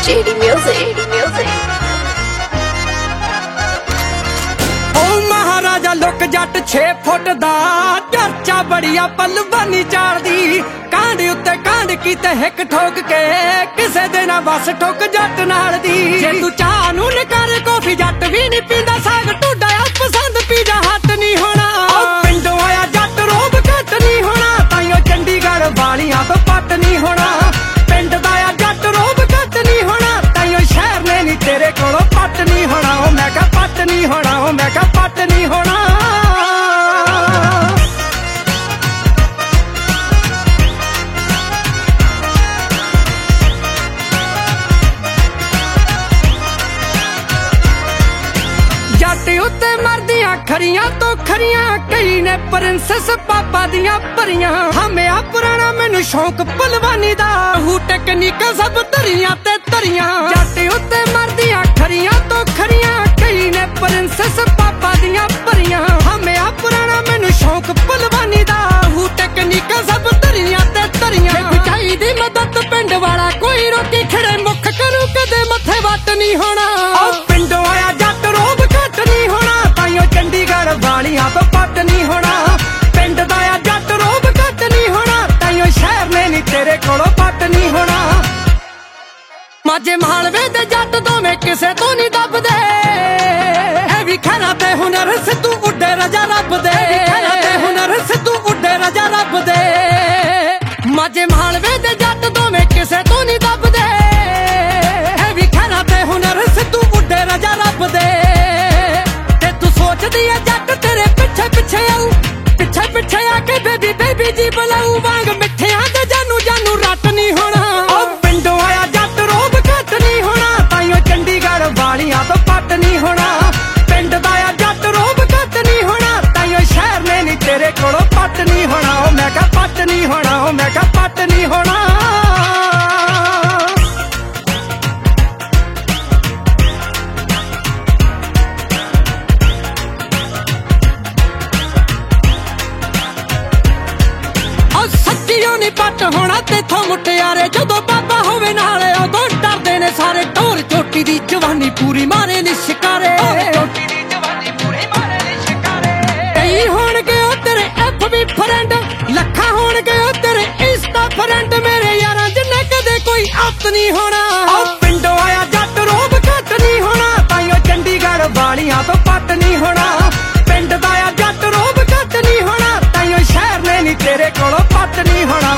JD Music. ओ maharaja look Jatt 6 foot दा चर्चा बड़िया पलवानी चाड़दी कांड उत्ते कांड कीते हिक ठोक के किसे दे ना बस ठोक जट नाल दी जे तू चाह नू नकार कॉफी जट भी नहीं पींदा साग टूडा पसंद पीजा हट नहीं होना पिंडों आया जट रोब घट नहीं होना ताइयों चंडीगढ़ वालियां तो पट नहीं होना पिंड दा आ जट रोब घट नहीं होना ताइयों शहर ने नहीं तेरे कोलों पट नहीं होना ओ मैं कहा पट नहीं होना ओ मैं कहा पट नहीं होना जट उत्ते मरदियां खरियां तो खरियां कई ने प्रिंसेस पापा दियां परियां हमें आ पुराना मैनू शौक पलवानी दा हू टेक्निक सब धरियां ते धरियां जट उत्ते मरदियां खरियां तो खरियां कई ने प्रिंसेस पापा दियां परियां हमें आ पुराना मैनू शौक पलवानी दा हू टेक्निक सब धरियां ते धरियां चाही दी मदद पिंड वाला कोई रोटी खड़े मुख करू कदे मथे वट नहीं होना पिंडों आया जट रोब घट नहीं होना ताइयों चंडीगढ़ वालियां तो पट नहीं होना पिंड दा आ जट रोब घट नहीं होना ताइयों शहर ने नहीं तेरे कोलों पट नहीं होना माझे मालवे दे जट दोवें किसे तो नहीं दबदे ऐ भी खरा ते हुनर सिद्धू उड्डे रजा रब दे हुनर सिद्धू उड्डे रजा रब दे माझे मालवे दे जट दोवें किसे तो नहीं दबदे ऐ भी खरा ते हुनर सिद्धू उड्डे रजा रब दे ते तू सोचदी है जट तेरे पिछे पिछे आऊ पिछे पिछे आके बेबी बेबी जी बुलाऊ वांग मिठियां दे जानू जानू रट नहीं होना पिंडों आया जट रोब घट नहीं होना ताइयों चंडीगढ़ वालियां तो पट नहीं होना पिंड दा आ जट रोब घट नहीं होना ताइयों शहर ने नहीं तेरे कोलों पट नहीं होना ओ मैं कहा पट नहीं होना ओ मैं कहा पट नहीं होना पट होना तेथों मुटियारे जदों बाबा होवे नाले उदों डरदे ने सारे ढोर चोटी दी जवानी पूरी मारे नी शिकारे कई होणगे ओ तेरे FB फ्रेंड लखा होणगे ओ तेरे इंस्टा फ्रेंड मेरे यारां जिन्ने कदे कोई अत नहीं होना पिंडों आया जट रोब घट नहीं होना ताइयों चंडीगढ़ वालियां तो पट नहीं होना पिंड दा आ जट रोब घट नहीं होना ताइयों शहर ने नहीं तेरे कोलों पट नहीं होना